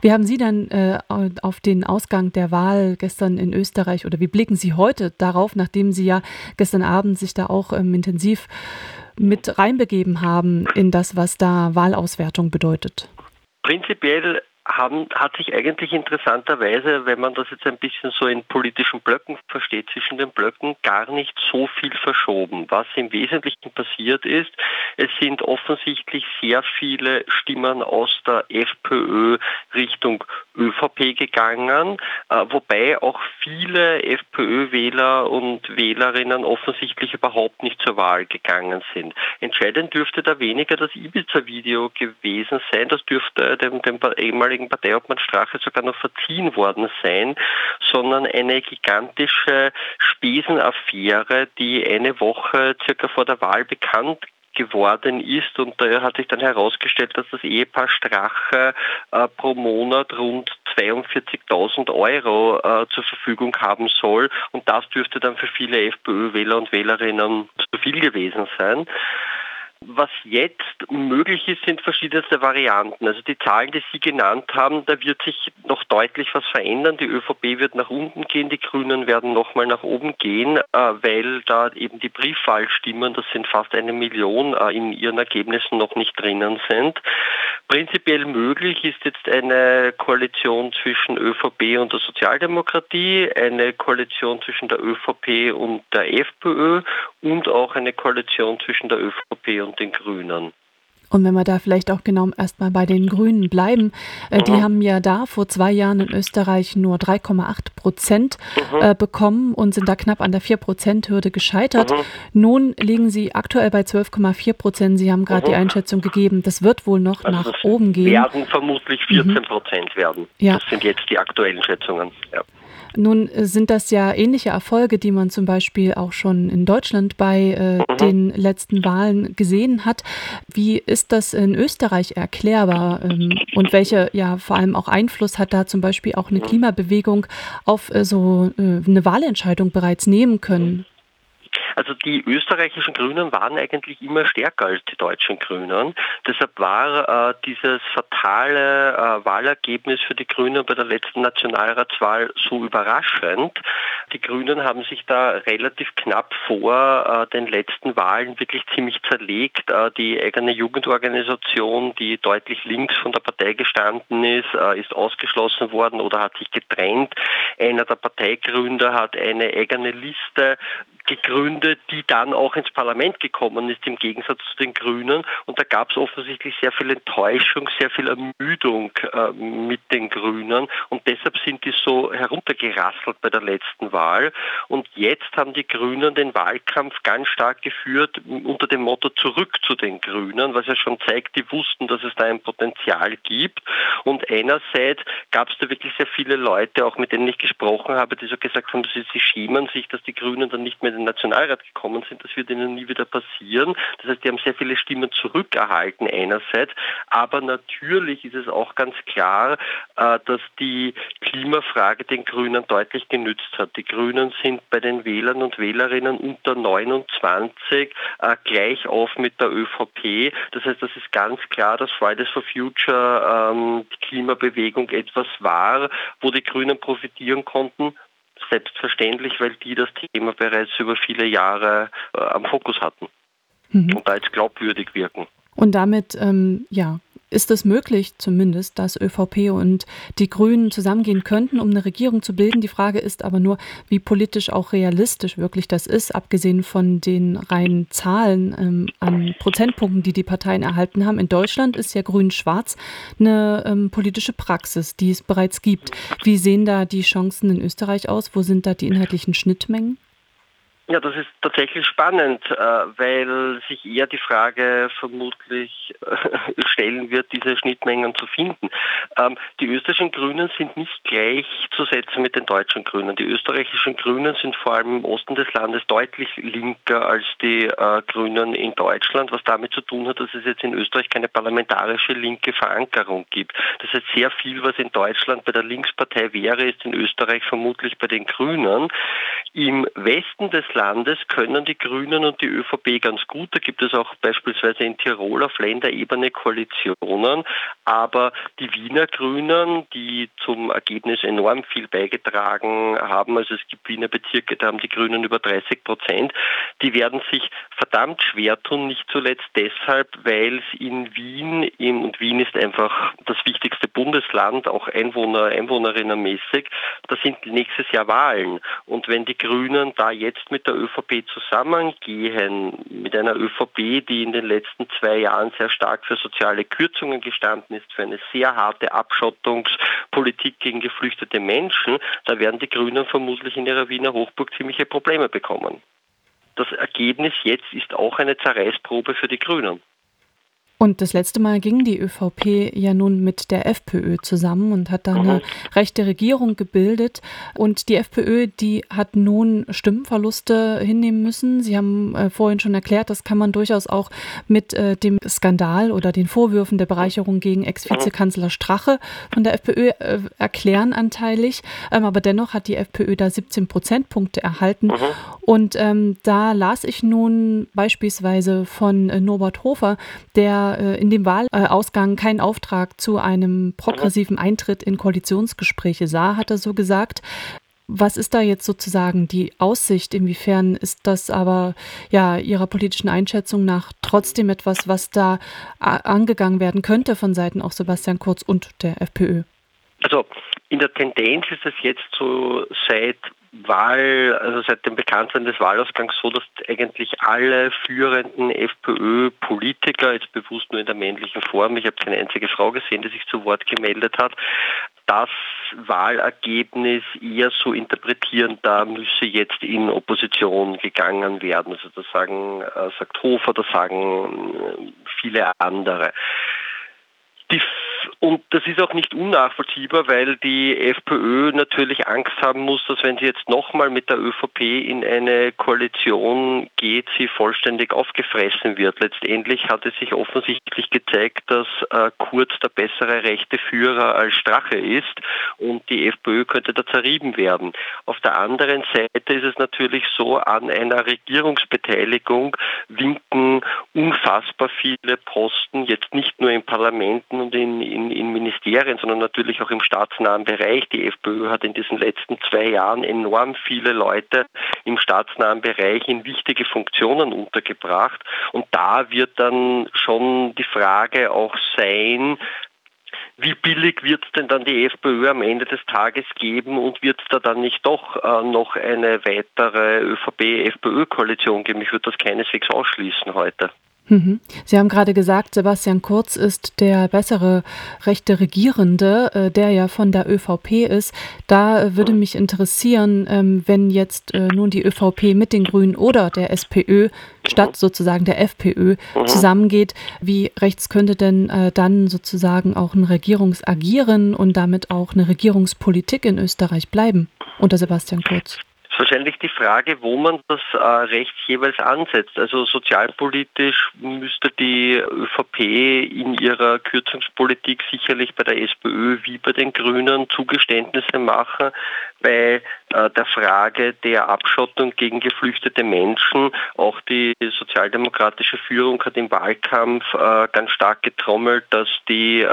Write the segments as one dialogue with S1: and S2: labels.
S1: Wie haben Sie denn auf den Ausgang der Wahl gestern in Österreich oder wie blicken Sie heute darauf, nachdem Sie ja gestern Abend sich da auch intensiv mit reinbegeben haben in das, was da Wahlauswertung bedeutet?
S2: Prinzipiell hat sich eigentlich interessanterweise, wenn man das jetzt ein bisschen so in politischen Blöcken versteht, zwischen den Blöcken gar nicht so viel verschoben. Was im Wesentlichen passiert ist, es sind offensichtlich sehr viele Stimmen aus der FPÖ Richtung ÖVP gegangen, wobei auch viele FPÖ-Wähler und Wählerinnen offensichtlich überhaupt nicht zur Wahl gegangen sind. Entscheidend dürfte da weniger das Ibiza-Video gewesen sein, das dürfte dem ehemaligen Parteiobmann Strache sogar noch verziehen worden sein, sondern eine gigantische Spesenaffäre, die eine Woche circa vor der Wahl bekannt geworden ist, und da hat sich dann herausgestellt, dass das Ehepaar Strache pro Monat rund 42.000 Euro zur Verfügung haben soll, und das dürfte dann für viele FPÖ-Wähler und Wählerinnen zu viel gewesen sein. Was jetzt möglich ist, sind verschiedenste Varianten. Also die Zahlen, die Sie genannt haben, da wird sich noch deutlich was verändern. Die ÖVP wird nach unten gehen, die Grünen werden nochmal nach oben gehen, weil da eben die Briefwahlstimmen, das sind fast 1 Million, in ihren Ergebnissen noch nicht drinnen sind. Prinzipiell möglich ist jetzt eine Koalition zwischen ÖVP und der Sozialdemokratie, eine Koalition zwischen der ÖVP und der FPÖ und auch eine Koalition zwischen der ÖVP und den Grünen.
S1: Und wenn wir da vielleicht auch genau erstmal bei den Grünen bleiben, die haben ja da vor 2 Jahren in Österreich nur 3,8% bekommen und sind da knapp an der 4%-Hürde gescheitert. Nun liegen sie aktuell bei 12,4%. Sie haben gerade die Einschätzung gegeben, das wird wohl noch nach oben gehen.
S2: Werden vermutlich 14% werden.
S1: Ja.
S2: Das sind jetzt die aktuellen Schätzungen. Ja.
S1: Nun sind das ja ähnliche Erfolge, die man zum Beispiel auch schon in Deutschland bei den letzten Wahlen gesehen hat. Wie ist das in Österreich erklärbar und welche vor allem auch Einfluss hat da zum Beispiel auch eine Klimabewegung auf so eine Wahlentscheidung bereits nehmen können?
S2: Also die österreichischen Grünen waren eigentlich immer stärker als die deutschen Grünen. Deshalb war dieses fatale Wahlergebnis für die Grünen bei der letzten Nationalratswahl so überraschend. Die Grünen haben sich da relativ knapp vor den letzten Wahlen wirklich ziemlich zerlegt. Die eigene Jugendorganisation, die deutlich links von der Partei gestanden ist ausgeschlossen worden oder hat sich getrennt. Einer der Parteigründer hat eine eigene Liste gegründet, die dann auch ins Parlament gekommen ist, im Gegensatz zu den Grünen. Und da gab es offensichtlich sehr viel Enttäuschung, sehr viel Ermüdung mit den Grünen. Und deshalb sind die so heruntergerasselt bei der letzten Wahl. Und jetzt haben die Grünen den Wahlkampf ganz stark geführt unter dem Motto zurück zu den Grünen, was ja schon zeigt, die wussten, dass es da ein Potenzial gibt. Und einerseits gab es da wirklich sehr viele Leute, auch mit denen ich gesprochen habe, die so gesagt haben, sie schämen sich, dass die Grünen dann nicht mehr in den Nationalrat gekommen sind. Das wird ihnen nie wieder passieren. Das heißt, die haben sehr viele Stimmen zurückerhalten einerseits. Aber natürlich ist es auch ganz klar, dass die Klimafrage den Grünen deutlich genützt hat. Die Grünen sind bei den Wählern und Wählerinnen unter 29 gleich auf mit der ÖVP. Das heißt, das ist ganz klar, dass Fridays for Future die Klimabewegung etwas war, wo die Grünen profitieren konnten. Selbstverständlich, weil die das Thema bereits über viele Jahre am Fokus hatten und da jetzt glaubwürdig wirken.
S1: Und damit, ist es möglich zumindest, dass ÖVP und die Grünen zusammengehen könnten, um eine Regierung zu bilden. Die Frage ist aber nur, wie politisch auch realistisch wirklich das ist, abgesehen von den reinen Zahlen an Prozentpunkten, die die Parteien erhalten haben. In Deutschland ist ja Grün-Schwarz eine politische Praxis, die es bereits gibt. Wie sehen da die Chancen in Österreich aus? Wo sind da die inhaltlichen Schnittmengen?
S2: Ja, das ist tatsächlich spannend, weil sich eher die Frage vermutlich stellen wird, diese Schnittmengen zu finden. Die österreichischen Grünen sind nicht gleichzusetzen mit den deutschen Grünen. Die österreichischen Grünen sind vor allem im Osten des Landes deutlich linker als die Grünen in Deutschland, was damit zu tun hat, dass es jetzt in Österreich keine parlamentarische linke Verankerung gibt. Das heißt, sehr viel, was in Deutschland bei der Linkspartei wäre, ist in Österreich vermutlich bei den Grünen. Im Westen des Landes können die Grünen und die ÖVP ganz gut. Da gibt es auch beispielsweise in Tirol auf Länderebene Koalitionen. Aber die Wiener Grünen, die zum Ergebnis enorm viel beigetragen haben, also es gibt Wiener Bezirke, da haben die Grünen über 30%, die werden sich verdammt schwer tun, nicht zuletzt deshalb, weil es in Wien, und Wien ist einfach das wichtigste Bundesland, auch einwohnerinnenmäßig, da sind nächstes Jahr Wahlen. Und wenn die Grünen da jetzt mit der ÖVP zusammengehen, mit einer ÖVP, die in den letzten 2 Jahren sehr stark für soziale Kürzungen gestanden ist, für eine sehr harte Abschottungspolitik gegen geflüchtete Menschen, da werden die Grünen vermutlich in ihrer Wiener Hochburg ziemliche Probleme bekommen. Das Ergebnis jetzt ist auch eine Zerreißprobe für die Grünen.
S1: Und das letzte Mal ging die ÖVP ja nun mit der FPÖ zusammen und hat da eine rechte Regierung gebildet. Und die FPÖ, die hat nun Stimmenverluste hinnehmen müssen. Sie haben vorhin schon erklärt, das kann man durchaus auch mit dem Skandal oder den Vorwürfen der Bereicherung gegen Ex-Vizekanzler Strache von der FPÖ erklären anteilig. Aber dennoch hat die FPÖ da 17 Prozentpunkte erhalten. Und da las ich nun beispielsweise von Norbert Hofer, der in dem Wahlausgang keinen Auftrag zu einem progressiven Eintritt in Koalitionsgespräche sah, hat er so gesagt. Was ist da jetzt sozusagen die Aussicht? Inwiefern ist das aber ja Ihrer politischen Einschätzung nach trotzdem etwas, was da angegangen werden könnte von Seiten auch Sebastian Kurz und der FPÖ?
S2: Also in der Tendenz ist es jetzt so seit dem Bekanntsein des Wahlausgangs so, dass eigentlich alle führenden FPÖ-Politiker, jetzt bewusst nur in der männlichen Form, ich habe keine einzige Frau gesehen, die sich zu Wort gemeldet hat, das Wahlergebnis eher so interpretieren, da müsse jetzt in Opposition gegangen werden. Also das sagt Hofer, das sagen viele andere. Und das ist auch nicht unnachvollziehbar, weil die FPÖ natürlich Angst haben muss, dass wenn sie jetzt nochmal mit der ÖVP in eine Koalition geht, sie vollständig aufgefressen wird. Letztendlich hat es sich offensichtlich gezeigt, dass Kurz der bessere rechte Führer als Strache ist und die FPÖ könnte da zerrieben werden. Auf der anderen Seite ist es natürlich so, an einer Regierungsbeteiligung winken unfassbar viele Posten, jetzt nicht nur in Parlamenten und in Ministerien, sondern natürlich auch im staatsnahen Bereich. Die FPÖ hat in diesen letzten 2 Jahren enorm viele Leute im staatsnahen Bereich in wichtige Funktionen untergebracht. Und da wird dann schon die Frage auch sein, wie billig wird es denn dann die FPÖ am Ende des Tages geben und wird es da dann nicht doch noch eine weitere ÖVP-FPÖ-Koalition geben? Ich würde das keineswegs ausschließen heute.
S1: Sie haben gerade gesagt, Sebastian Kurz ist der bessere rechte Regierende, der ja von der ÖVP ist. Da würde mich interessieren, wenn jetzt nun die ÖVP mit den Grünen oder der SPÖ statt sozusagen der FPÖ zusammengeht, wie rechts könnte denn dann sozusagen auch ein Regierungsagieren und damit auch eine Regierungspolitik in Österreich bleiben unter Sebastian Kurz?
S2: ist wahrscheinlich die Frage, wo man das rechts jeweils ansetzt. Also sozialpolitisch müsste die ÖVP in ihrer Kürzungspolitik sicherlich bei der SPÖ wie bei den Grünen Zugeständnisse machen bei der Frage der Abschottung gegen geflüchtete Menschen. Auch die sozialdemokratische Führung hat im Wahlkampf ganz stark getrommelt, dass die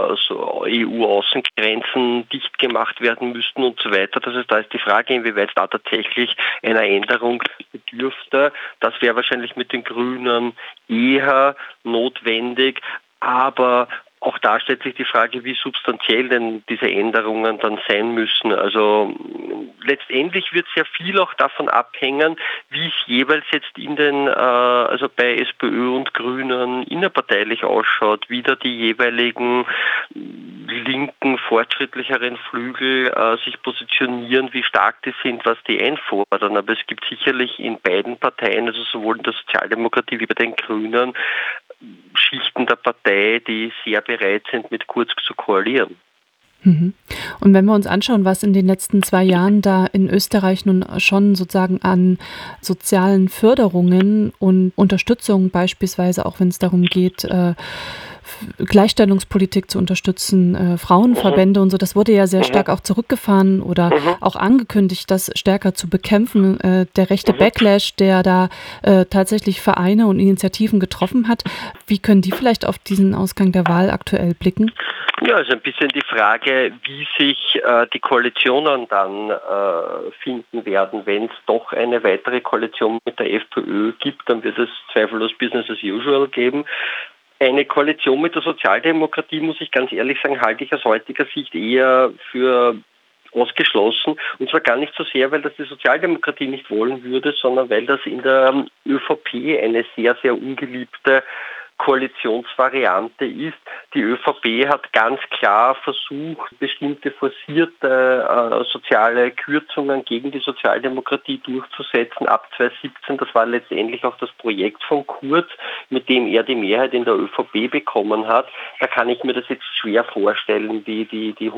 S2: EU-Außengrenzen dicht gemacht werden müssten und so weiter. Das heißt, da ist die Frage, inwieweit da tatsächlich einer Änderung bedürfte. Das wäre wahrscheinlich mit den Grünen eher notwendig, aber auch da stellt sich die Frage, wie substanziell denn diese Änderungen dann sein müssen. Also letztendlich wird sehr viel auch davon abhängen, wie es jeweils jetzt in den, also bei SPÖ und Grünen innerparteilich ausschaut, wie da die jeweiligen linken, fortschrittlicheren Flügel sich positionieren, wie stark die sind, was die einfordern. Aber es gibt sicherlich in beiden Parteien, also sowohl in der Sozialdemokratie wie bei den Grünen, Schichten der Partei, die sehr bereit sind, mit Kurz zu koalieren.
S1: Und wenn wir uns anschauen, was in den letzten 2 Jahren da in Österreich nun schon sozusagen an sozialen Förderungen und Unterstützung beispielsweise, auch wenn es darum geht, Gleichstellungspolitik zu unterstützen, Frauenverbände und so. Das wurde ja sehr stark auch zurückgefahren oder auch angekündigt, das stärker zu bekämpfen. Der rechte Backlash, der da tatsächlich Vereine und Initiativen getroffen hat. Wie können die vielleicht auf diesen Ausgang der Wahl aktuell blicken?
S2: Ja, also ein bisschen die Frage, wie sich die Koalitionen dann finden werden. Wenn es doch eine weitere Koalition mit der FPÖ gibt, dann wird es zweifellos Business as usual geben. Eine Koalition mit der Sozialdemokratie, muss ich ganz ehrlich sagen, halte ich aus heutiger Sicht eher für ausgeschlossen. Und zwar gar nicht so sehr, weil das die Sozialdemokratie nicht wollen würde, sondern weil das in der ÖVP eine sehr, sehr ungeliebte Koalitionsvariante ist. Die ÖVP hat ganz klar versucht, bestimmte forcierte soziale Kürzungen gegen die Sozialdemokratie durchzusetzen ab 2017. Das war letztendlich auch das Projekt von Kurz, mit dem er die Mehrheit in der ÖVP bekommen hat. Da kann ich mir das jetzt schwer vorstellen, wie die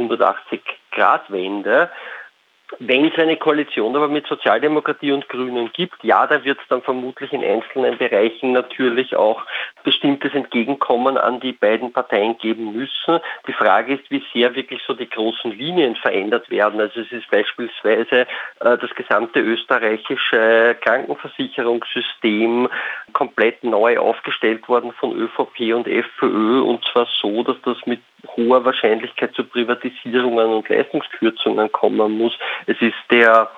S2: 180-Grad-Wende. Wenn es eine Koalition aber mit Sozialdemokratie und Grünen gibt, ja, da wird es dann vermutlich in einzelnen Bereichen natürlich auch bestimmtes Entgegenkommen an die beiden Parteien geben müssen. Die Frage ist, wie sehr wirklich so die großen Linien verändert werden. Also es ist beispielsweise das gesamte österreichische Krankenversicherungssystem komplett neu aufgestellt worden von ÖVP und FPÖ, und zwar so, dass das mit hoher Wahrscheinlichkeit zu Privatisierungen und Leistungskürzungen kommen muss. Es ist der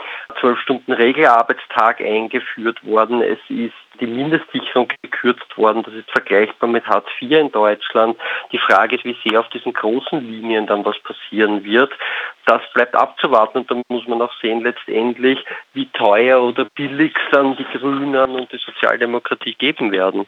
S2: 12-Stunden-Regelarbeitstag eingeführt worden. Es ist die Mindestsicherung gekürzt worden. Das ist vergleichbar mit Hartz IV in Deutschland. Die Frage ist, wie sehr auf diesen großen Linien dann was passieren wird. Das bleibt abzuwarten, und da muss man auch sehen, letztendlich, wie teuer oder billig dann die Grünen und die Sozialdemokratie geben werden.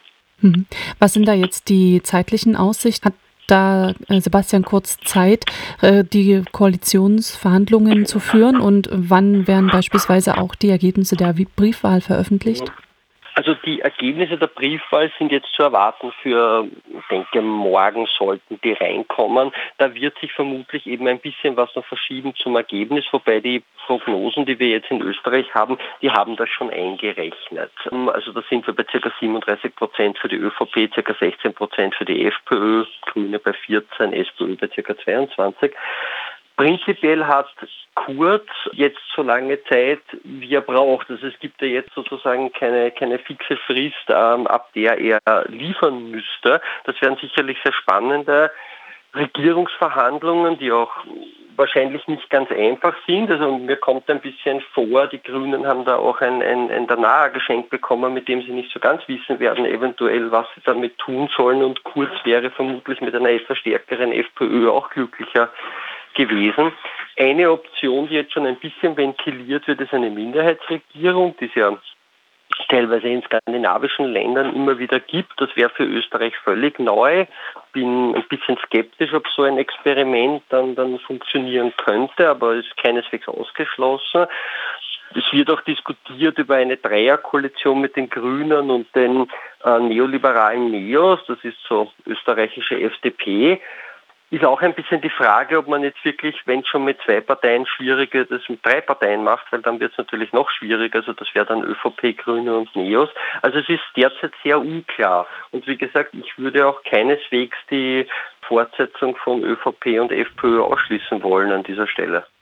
S1: Was sind da jetzt die zeitlichen Aussichten? Hat da Sebastian Kurz Zeit, die Koalitionsverhandlungen zu führen, und wann werden beispielsweise auch die Ergebnisse der Briefwahl veröffentlicht?
S2: Also die Ergebnisse der Briefwahl sind jetzt zu erwarten für, ich denke, morgen sollten die reinkommen. Da wird sich vermutlich eben ein bisschen was noch verschieben zum Ergebnis, wobei die Prognosen, die wir jetzt in Österreich haben, die haben das schon eingerechnet. Also da sind wir bei ca. 37% für die ÖVP, ca. 16% für die FPÖ, Grüne bei 14%, SPÖ bei ca. 22%. Prinzipiell hat Kurz jetzt so lange Zeit, wie er braucht. Also es gibt ja jetzt sozusagen keine fixe Frist, ab der er liefern müsste. Das wären sicherlich sehr spannende Regierungsverhandlungen, die auch wahrscheinlich nicht ganz einfach sind. Also mir kommt ein bisschen vor, die Grünen haben da auch ein Danach-Geschenk bekommen, mit dem sie nicht so ganz wissen werden, eventuell, was sie damit tun sollen. Und Kurz wäre vermutlich mit einer etwas stärkeren FPÖ auch glücklicher gewesen. Eine Option, die jetzt schon ein bisschen ventiliert wird, ist eine Minderheitsregierung, die es ja teilweise in skandinavischen Ländern immer wieder gibt. Das wäre für Österreich völlig neu. Bin ein bisschen skeptisch, ob so ein Experiment dann funktionieren könnte, aber ist keineswegs ausgeschlossen. Es wird auch diskutiert über eine Dreierkoalition mit den Grünen und den neoliberalen Neos. Das ist so österreichische FDP. Ist auch ein bisschen die Frage, ob man jetzt wirklich, wenn es schon mit 2 Parteien schwieriger, das mit 3 Parteien macht, weil dann wird es natürlich noch schwieriger. Also das wäre dann ÖVP, Grüne und Neos. Also es ist derzeit sehr unklar. Und wie gesagt, ich würde auch keineswegs die Fortsetzung von ÖVP und FPÖ ausschließen wollen an dieser Stelle.